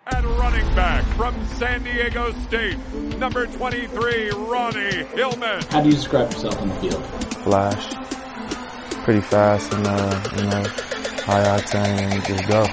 At running back from San Diego State, number 23, Ronnie Hillman. How do you describe yourself on the field? Flash. Pretty fast and, high octane and just go.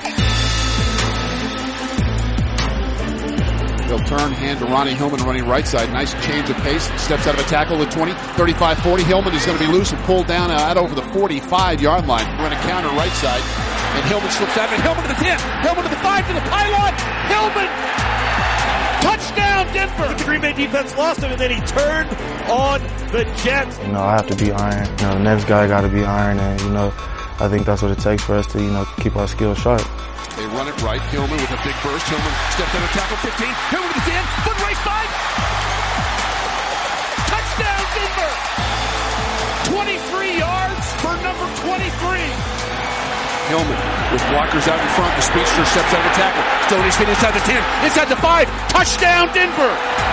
They'll turn, hand to Ronnie Hillman running right side. Nice change of pace. Steps out of a tackle at 20, 35, 40. Hillman is going to be loose and pulled down out over the 45-yard line. Run a counter right side. And Hillman slips out. And Hillman to the 10. Hillman to the 5 to the pylon. Hillman! Touchdown, Denver! The Green Bay defense lost him, and then he turned on the Jets. I have to be iron. The next guy got to be iron. And, I think that's what it takes for us to, keep our skills sharp. They run it right. Hillman with a big burst. Hillman steps out of tackle 15. Hillman to the 10. Foot race 5. Touchdown, Denver! 23 yards for number 23. Hillman with blockers out in front. The speedster steps out of the tackle. Still on his feet inside the 10. Inside the 5. Touchdown, Denver!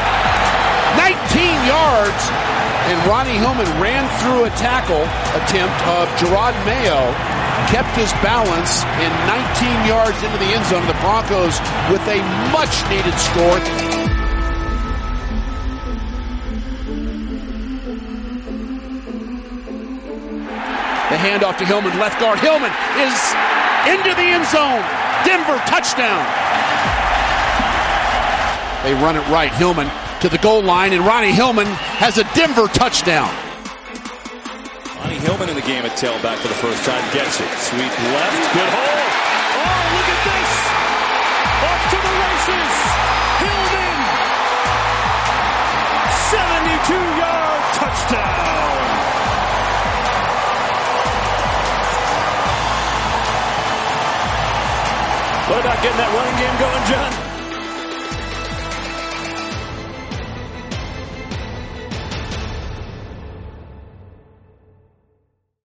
19 yards. And Ronnie Hillman ran through a tackle attempt of Gerard Mayo. Kept his balance and 19 yards into the end zone. The Broncos with a much-needed score. The handoff to Hillman, left guard. Hillman is into the end zone. Denver touchdown. They run it right. Hillman to the goal line, and Ronnie Hillman has a Denver touchdown. Ronnie Hillman in the game at tailback for the first time. Gets it. Sweep left. Good hole. Oh, look at this. Off to the races. Hillman. 72-yard touchdown. What about getting that running game going, Joe?